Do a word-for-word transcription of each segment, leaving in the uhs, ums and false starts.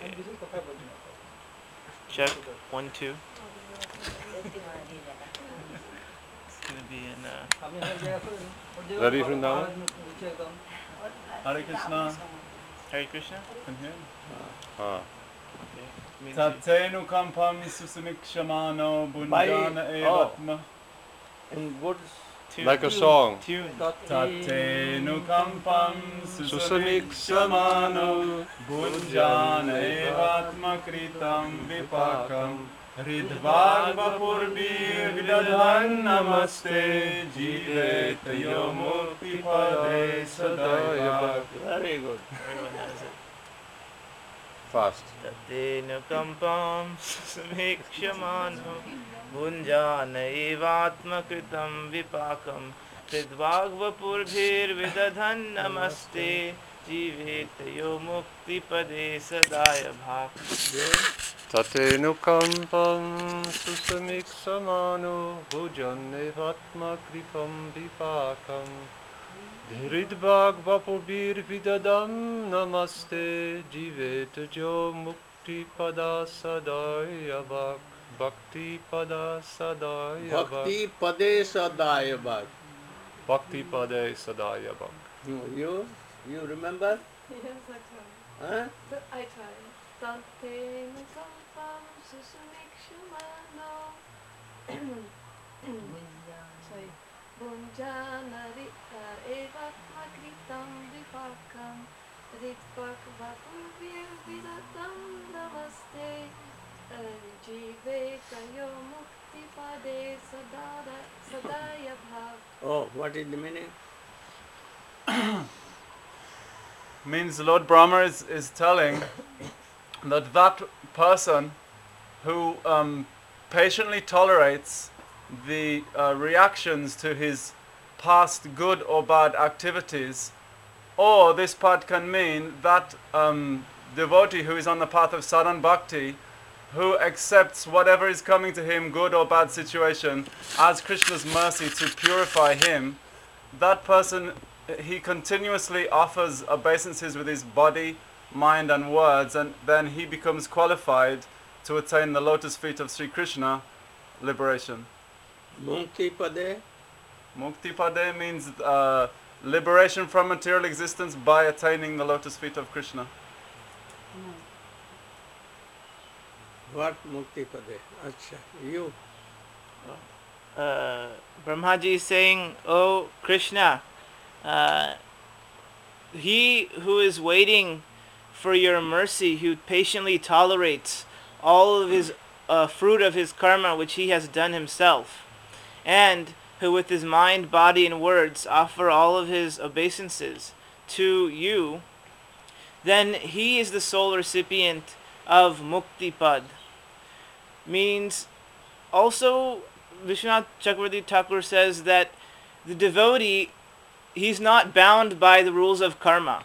Check one two. It's gonna be in. Uh, Ready for now? Hare Krishna. Hare Krishna. Can hear. Ah. Tatenu kampam susamikshamano bunjana evatma. In good Like a song. Tune. Tatenu kampam susamikshamano bunjana evatma kritam vipakam. Ridvagva purbir vidadhan namaste jivet yomukti pade sadaya. very good. Everyone knows it. Fast. Tatenu kampam samikshamano bunjana evatma kritam vipakam Ridvagva purbhir vidadhan namaste jivet mukti pade sadaya bhak. Tatenu kampam susamiksamano bhujane vatma kripam vipakam Dhiridbhag vapubir vidadam namaste jivet jo mukti pada sadaya bhak Bhakti pada sadaya bhak Bhakti pade sadaya bhak. Bhakti pade sadaya bhak. You, you remember? Yes, I try. Huh? But I try. Tatenu kampam susumikshumano. Sorry. Bunjana evatma kritam vipakam. Ritpak vapurvir vidatam namaste. Jiveta yo mukti pade sadada sadaya bhav. Oh, what is the meaning? Means Lord Brahma is, is telling that that person who um, patiently tolerates the uh, reactions to his past good or bad activities, or this part can mean that um, devotee who is on the path of sadhan bhakti, who accepts whatever is coming to him, good or bad situation, as Krishna's mercy to purify him, that person, he continuously offers obeisances with his body, mind and words, and then he becomes qualified to attain the lotus feet of Sri Krishna, liberation. Mukti pade? Mukti pade means uh, liberation from material existence by attaining the lotus feet of Krishna. What mukti pade? Acha, you. Uh, Brahmaji is saying, "Oh Krishna, uh, he who is waiting for your mercy, who patiently tolerates all of his uh, fruit of his karma which he has done himself, and who with his mind, body and words offer all of his obeisances to you, then he is the sole recipient of Mukti Pad." Means also Vishwanath Chakravarti Thakur says that the devotee, he's not bound by the rules of karma,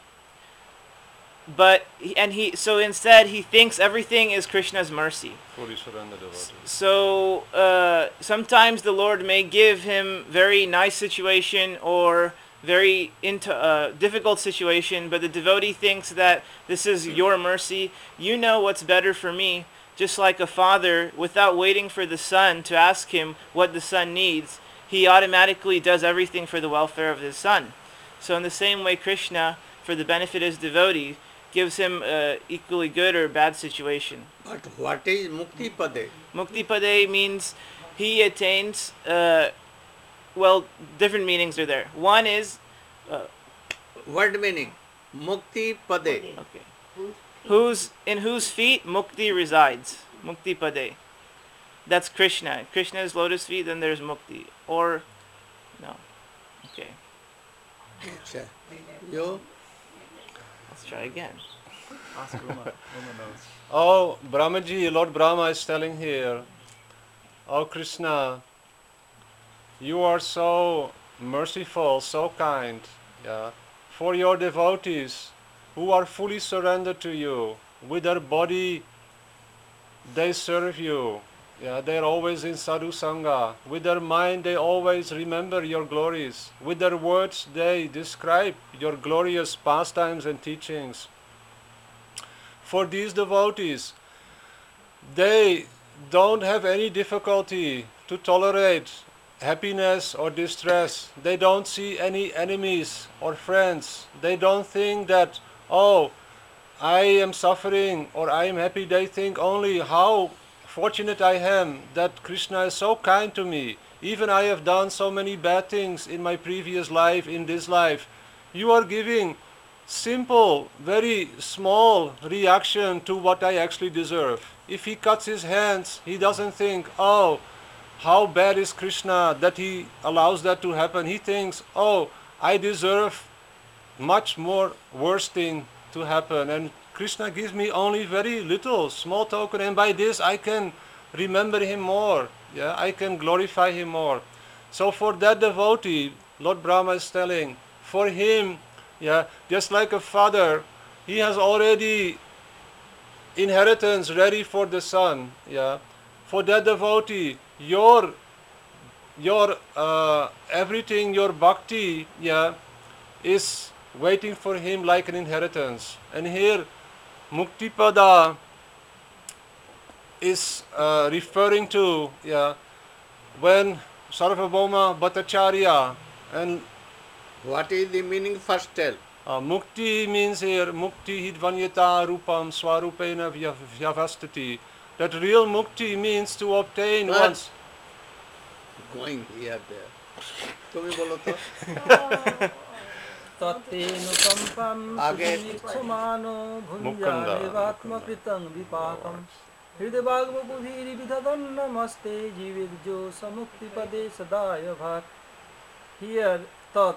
but and he so instead he thinks everything is Krishna's mercy. Fully surrender devotee. So uh, sometimes the Lord may give him very nice situation or very into uh, difficult situation, but the devotee thinks that this is your mercy. You know what's better for me. Just like a father, without waiting for the son to ask him what the son needs, he automatically does everything for the welfare of his son. So in the same way, Krishna, for the benefit of his devotee, gives him uh, equally good or bad situation. But what is mukti pade? Mukti Pade means he attains, uh, well, different meanings are there. One is, uh, What meaning? Mukti pade. okay, whose in whose feet Mukti resides. Mukti Pade. That's Krishna. Krishna's lotus feet, then there's Mukti. Or, no. Okay, Acha. You? let's try again. Ask Ruma. Ruma knows. Oh, Brahmaji, Lord Brahma is telling here, oh Krishna, you are so merciful, so kind, yeah, for your devotees who are fully surrendered to you. With their body, they serve you. Yeah, they're always in sadhu sangha. With their mind, they always remember your glories. With their words, they describe your glorious pastimes and teachings. for these devotees, they don't have any difficulty to tolerate happiness or distress. They don't see any enemies or friends. They don't think that, oh, I am suffering or I am happy. They think only how fortunate I am that Krishna is so kind to me. Even I have done so many bad things in my previous life, in this life. You are giving simple, very small reaction to what I actually deserve. If he cuts his hands, he doesn't think, oh, how bad is Krishna that he allows that to happen. He thinks, oh, I deserve much more worse thing to happen, and Krishna gives me only very little, small token, and by this I can remember him more. Yeah, I can glorify him more. So for that devotee, Lord Brahma is telling, for him, yeah, just like a father, he has already inheritance ready for the son. Yeah, for that devotee, your your uh, everything, your bhakti, yeah, is waiting for him like an inheritance. And here Muktipada is uh, referring to, yeah, when Sarvabhauma Bhattacharya and What is the meaning? First tell. uh, Mukti means here Mukti Hidvanyata Rupam Swarupena Vya- Vyavastati. That real Mukti means to obtain What? one's Going here there. তুমি বলো তো तत्तेनुकम्पं आगे। सुखमानो मुकुन्द, भुञ्जानेवात्मकृतं विपाकं हृदयवाग्मुखुभिर्विधदन्नमस्ते जीविर्जो समुक्तिपदे सदाय भात्. Here tat.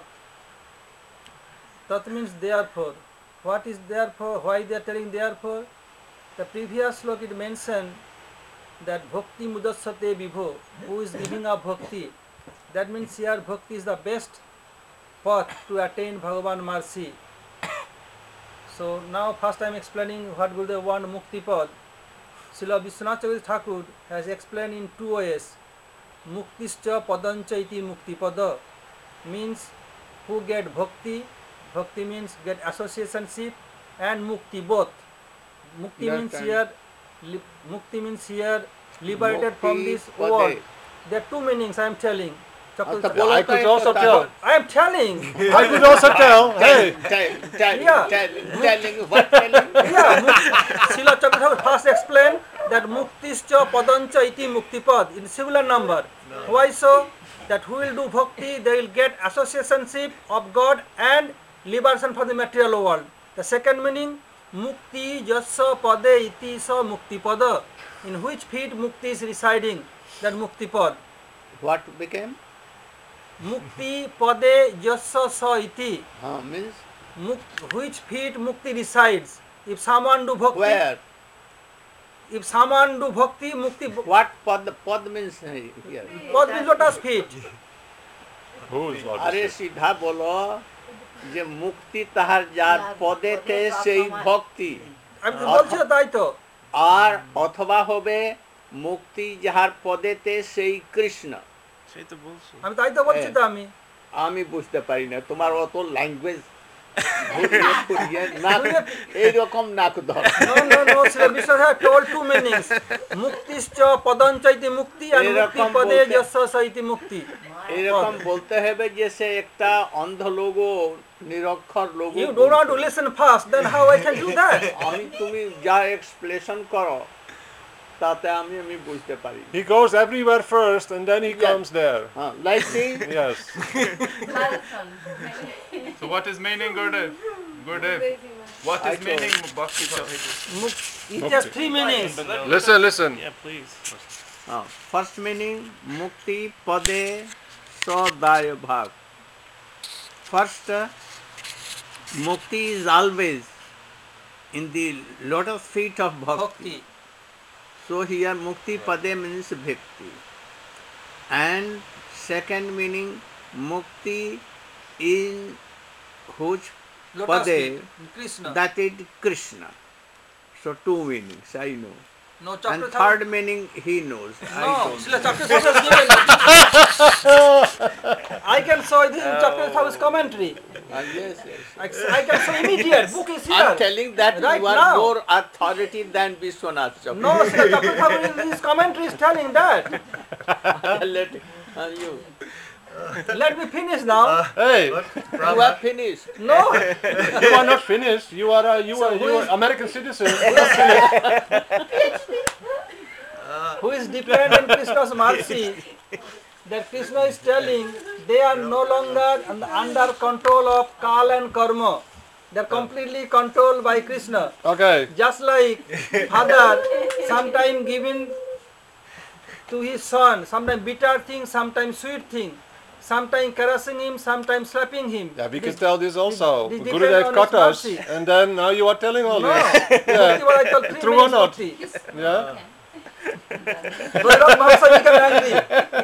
Tat means therefore. What is therefore? Why they are telling therefore? The previous slok it mentioned that bhakti mudassate vibho, who is giving up bhakti. That means here bhakti is the best path to attain Bhagavan mercy. So now first I am explaining what Gurudev want Mukti Pad. Srila Vishwanath Chakravarti Thakur has explained in two ways. Muktischa padancha iti mukti pada means who get bhakti. Bhakti means get associationship, and mukti both. Mukti That means time. here li- mukti means here liberated from Mukti this pade. world. There are two meanings I am telling. Chakravarti আচ্ছা, Thakur- বলো I তো could একটা also তাহলে। tell. I am telling. I could also tell, hey, Tell- tell- Yeah. tell- telling, what telling? Yeah, Srila Chakravarti first explained that muktischa padancha iti muktipad in singular number. Why so? That who will do bhakti, they will get associationship of God and liberation from the material world. The second meaning, mukti jasya pade iti sa muktipada, in which feet mukti is residing, that muktipad. What became? Mukti pade jasya sa iti, Huh, means Muk- which feet mukti resides. If someone do bhakti, where? if someone do bhakti, mukti What pad? Pad means here. God means lotus feet. who's Lord? আরে সিধা বলো যে মুক্তি তাহার যার পদেতে সেই ভক্তি, আমি তো বলছি তো, তাই তো। আর অথবা হবে মুক্তি যাহার পদেতে সেই কৃষ্ণ। সেই তো বলছি। আমি তাই তো বলছি তো আমি। আমি বুঝতে পারি না তোমার অত ল্যাঙ্গুয়েজ এইরকম নাক ধর। No, no, no, Sri Vishnu has told two meanings. Muktischa padancha iti mukti and mukti এরকম pade বলতে- jasya sa iti mukti. এরকম বলতে হবে যে সে একটা অন্ধ লোক, নিরক্ষর লোক। You don't want to listen fast, then how I can do that? আমি তুমি যা এক্সপ্লেনেশন করো তাতে আমি আমি বুঝতে পারি। He goes everywhere first and then he Yeah. comes there. হ্যাঁ, like see Yes. Marathon. So what is meaning, Gurudev? Gurudev, what I is told- meaning Bhakti Pad? Muk- It has three meanings. Listen, listen. Yeah, please. First meaning মুক্তি পদে সদায় ভাগ। First mukti is always in the lotus feet of bhakti. Bhakti. So here mukti pade means bhakti. And second meaning mukti in whose Lotus pade, feet. Krishna. that is Krishna. So two meanings I know. No, And Chakra third meaning he knows. I No, don't. Srila Chakra Thakur has given. I can show this in Chakra Thakur's commentary. Ah, yes, yes. I, I can show immediate. Book is here. I'm telling that Right you are now. more authority than Vishwanath Chakravarti. No, Srila Chakra Thakur in his commentary is telling that. Let uh, you. Let me finish now. Hey, You have finished. No, you are not finished. You are a you So are who you is- are American citizen. who is dependent on Krishna's mercy? That Krishna is telling they are no longer un- under control of Kala and Karma. They are completely controlled by Krishna. Okay. Just like father sometimes giving to his son, sometimes bitter thing, sometimes sweet thing, sometimes caressing him, sometimes slapping him. Yeah, we can This- tell this also. this depend Gurudev on cut his us, mercy. and then now you are telling all No, this. Bhakti what I call three True or means not? bhakti. Yeah. Bhairav Bhamsa become angry.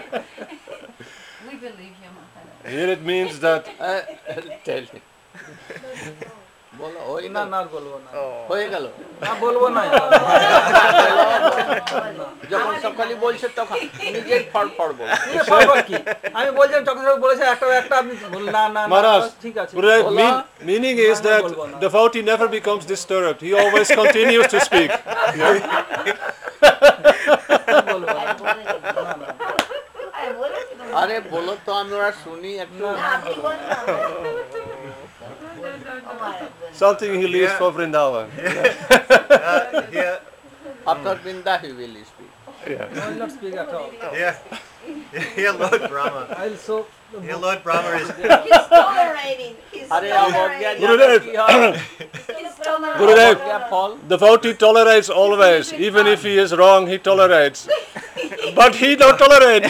We believe you, Maharaj. Here it means that Uh, tell him. বলো হয়ে না গেল না আর বলবো না হয়ে গেল না বলবো না যখন সকালে বলছে তখন নিজেই ফড় ফড় বল এ ফরফর কি আমি বলছিলাম চক্রধর বলেছে একটা একটা আপনি বললেন, না না না Maharaj, ঠিক আছে Gurudev, Bola. mean, meaning is Na, na, that bolbo na. devotee never becomes disturbed. He always continues to speak. বলবো না। না, না। আরে বলো তো আমরা শুনি একটু Something he leaves for Vrindavan. Here, after Vrinda he will speak. I will not speak at all. here, here, Lord Brahma. I will show the Here, book. Lord Brahma is He's tolerating. He's আরে অবজ্ঞা tolerating. Gurudev. জানা কি হয়? He's tolerating. Gurudev. অবজ্ঞা ফল Devotee tolerates always, even if he is wrong, he tolerates. But he don't tolerate.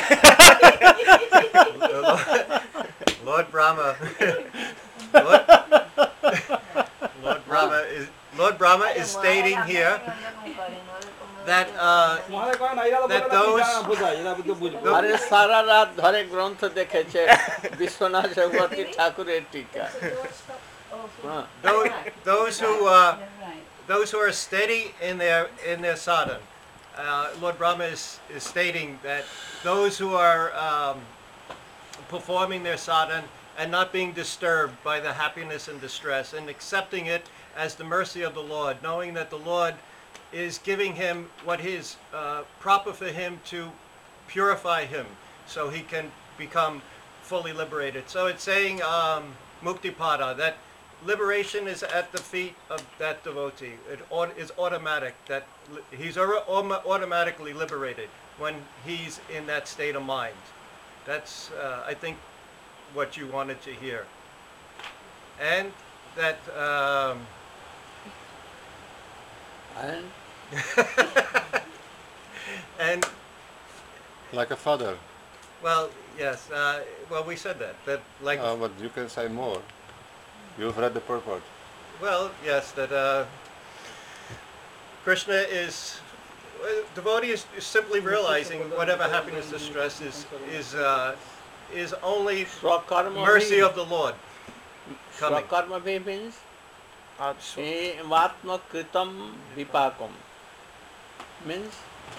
Lord Brahma. Lord, Lord Brahma is Lord Brahma is stating here that uh, মহারাজ কয় না, এরা বলে that না, those- এরা বোঝায়, এরা বুঝতে বুঝবে। আরে সারা রাত ধরে গ্রন্থ দেখেছে বিশ্বনাথ চক্রবর্তী ঠাকুরের টিকা হ্যাঁ। those, those who uh, those who are steady in their in their sadhana, uh, Lord Brahma is, is stating that those who are um, performing their sadhana and not being disturbed by the happiness and distress and accepting it as the mercy of the Lord, knowing that the Lord is giving him what is uh, proper for him to purify him so he can become fully liberated. So it's saying um, Muktipada, that liberation is at the feet of that devotee. It au- is automatic, that li- he's au- au- automatically liberated when he's in that state of mind. That's, uh, I think, what you wanted to hear. And that, um, And and, Like a father. well, yes, uh, well, we said that, that like, Uh, but you can say more. You've read the purport. well, yes, that uh, Krishna is, well, devotee is, is simply realizing whatever happiness, distress is, is, uh, is only স্বকর্ম mercy of the Lord coming. স্বকর্ম means আত্মকৃতম বিপাকম means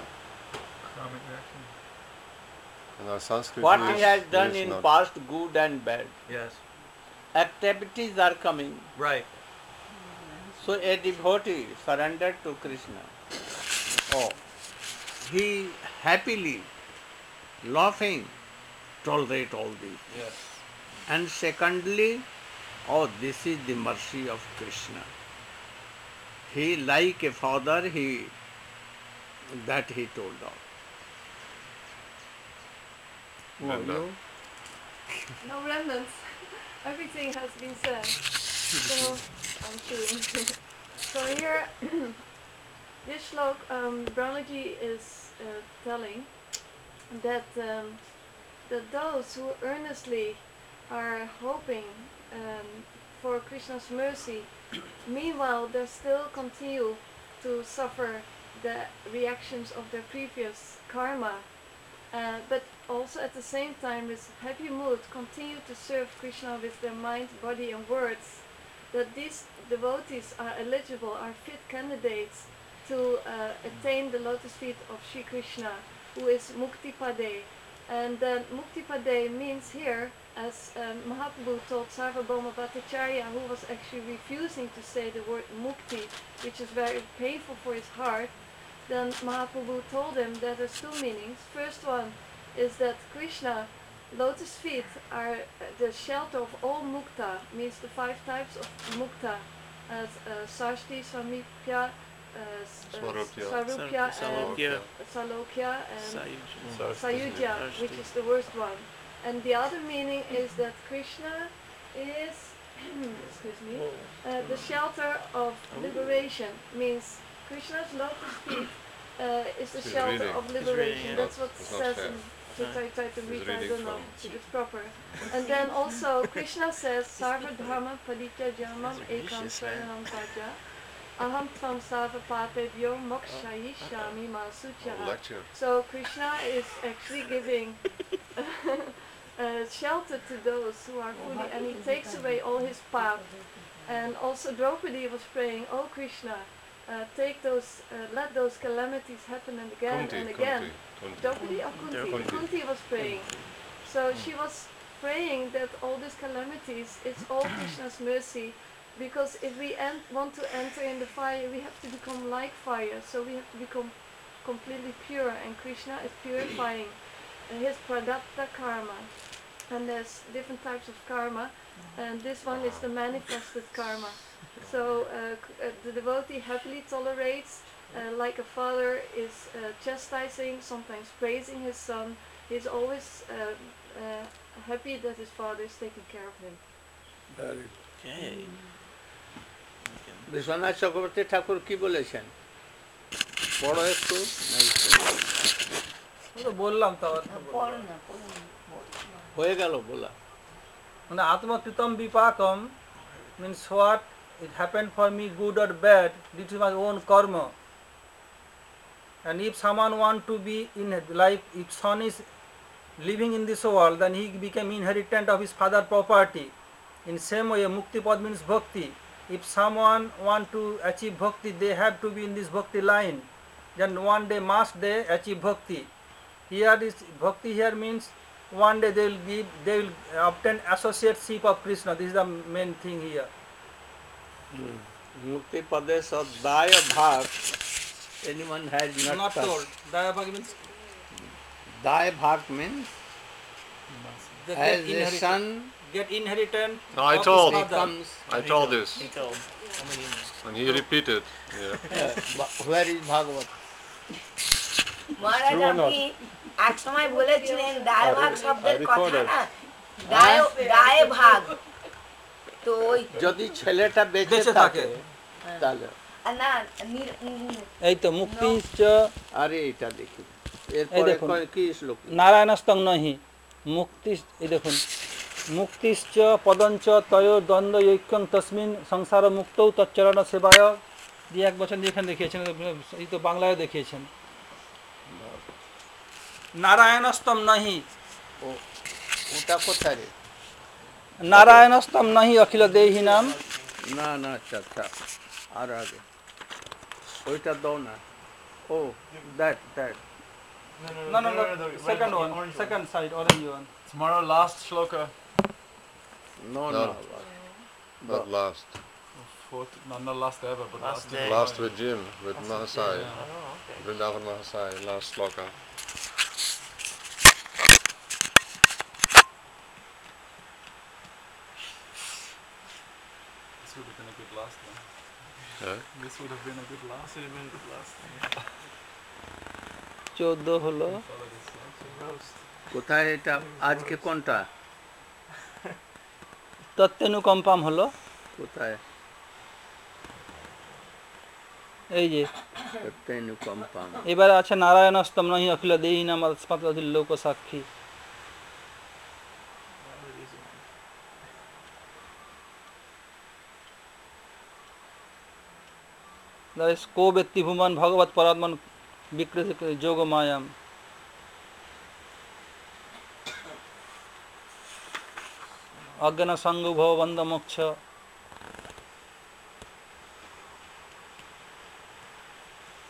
And our Sanskrit what is, he has done is in not. past, good and bad. Yes, Activities are coming. right. So a devotee surrendered to Krishna. Oh, he happily, laughing, tolerate all this. Yes. And secondly, oh, this is the mercy of Krishna. He, like a father, he that he told of. And, uh, you? No remnants. Everything has been said. So I'm chewing. So here, this shlok, um, Brahmaji is uh, telling that um, that those who earnestly are hoping um, for Krishna's mercy, meanwhile they still continue to suffer the reactions of their previous karma. Uh, but also at the same time with happy mood continue to serve Krishna with their mind, body and words, that these devotees are eligible, are fit candidates to uh, attain the lotus feet of Sri Krishna, who is Muktipade. And then Muktipade means here, as um, Mahaprabhu told Sarvabhauma Bhattacharya, who was actually refusing to say the word Mukti, which is very painful for his heart, then Mahaprabhu told him that there's two meanings. First one is that Krishna, lotus feet are the shelter of all mukta, means the five types of mukta, as uh, Sarsti, Samipya, uh, s- uh, Swarupya. Sarupya, and Salokya. Salokya, and Sayuj. Sayujya, Sarsti. which is the worst one. And the other meaning is that Krishna is, excuse me, uh, the shelter of liberation, means Krishna's lotus feet uh, is the He's shelter reading. of He's liberation. reading, That's what It's not says fair. in Chitta Chaitanya He's Rita, I reading don't know from- if it's proper. And then also Krishna says, Sarva Dharma Paditya Jamam Ekam Sharanam Praja Aham Tvam Sarva Patebhyo Mokshayi Shami Masucha. Lecture. So Krishna is actually giving uh, shelter to those who are fully, and he takes away all his path. And also Draupadi was praying, oh Krishna, uh, take those, uh, let those calamities happen and again Kunti, and again. Kunti, Kunti. Draupadi or Kunti? Kunti. Kunti was praying. So she was praying that all these calamities, it's all Krishna's mercy. Because if we en- want to enter in the fire, we have to become like fire. So we have to become completely pure. And Krishna is purifying uh, his pradatta karma. And there's different types of karma. And this one is the manifested karma. So uh, c- uh, the devotee happily tolerates, uh, like a father is uh, chastising, sometimes praising his son. He's always uh, uh, happy that his father is taking care of him. Very Okay. Biswanath Chakraborty ঠাকুর কি বলেছেন পড়ো একটু আমি তো বললাম তো আবার হয়ে গেল বলা মানে আত্মকৃতম বিপাকম means what it happened for me, good or bad, due to my own karma. And if someone want to be in life, if son is living in this world, then he became inheritant of his father property. In same way, mukti pad means bhakti. If someone want to achieve bhakti, they have to be in this bhakti line. Then one day must they achieve bhakti. Here is bhakti here means one day they will give, they will obtain associateship of Krishna. This is the main thing here. মুক্তি পদে সদায় ভাগ anyone has not, Not touched. told. Dayabhag means দায় ভাগ means they as get a inheritance. son Get inheritance. No, I of told. his father. becomes I told this, He told. How many? and he repeated. Yeah. uh, where is Bhagavad? Maharaj True or not? আপনি এক সময় বলেছিলেন দায় ভাগ শব্দের I কথা recorded. না দায় দায় ভাগ তো ওই যদি ছেলেটা বেঁচে বেঁচে থাকে থাকে। তাহলে না নির- উম, এই তো মুক্তি আরে এটা দেখি এরপরে দেখুন। কয়- কি শ্লোক নারায়ণস্তং নহি মুক্তি এই দেখুন মুক্তিশ্চ পদঞ্চ তয় দ্বন্দ্ব ঐক্যং তস্মিন সংসার মুক্তৌ তচ্চরণ সেবায় দিয়ে এক বছর যেখানে দেখিয়েছেন এই তো বাংলায় দেখিয়েছেন নারায়ণস্তম নহি ও ওটা কোথায় রে নারায়ণস্তম নহি অখিল দেহি নাম না না আচ্ছা আচ্ছা আর আগে ওইটা দাও না ও that that No, no, no. Second one. Second side, orange one. Tomorrow, last shloka. No No. No Not last. Fourth, no, not last ever, but Last last. day. Last with Jim, with Mahasai. Oh, okay. Vrindavan Mahasai, last sloka. This would have been a good last one. Yeah. This would have been a good last. Should have been good last. চোদ্দ হলো Follow this, yeah. Roast. কোথায় এটা আজকে কোনটা তত্ত্বেনুকম্পাম হলো কোথায় এই যে সত্যনুকম্পাম এবারে আছে নারায়ণস্তম নহি অখিল দেহি নাম अस्मात् লোক সাক্ষী That is ko vetti bhuman bhagavat paratman vikriti yoga mayam. Ajnana sangu bhava bandha moksha.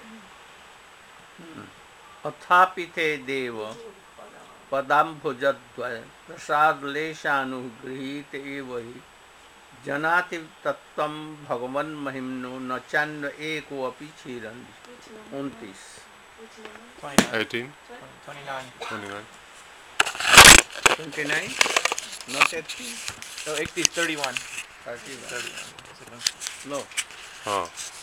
अथापिते देव पदाम्भुजद्वय प्रसादलेशानुगृहीत एव हि जनाति तत्त्वं भगवन् महिम्नो न चान्य एको अपि क्षीरन् उनतीस eighteen, twenty-nine. twenty-nine. twenty-nine, not eighteen, No, eighty is thirty-one. thirty-one. thirty-one. No. हाँ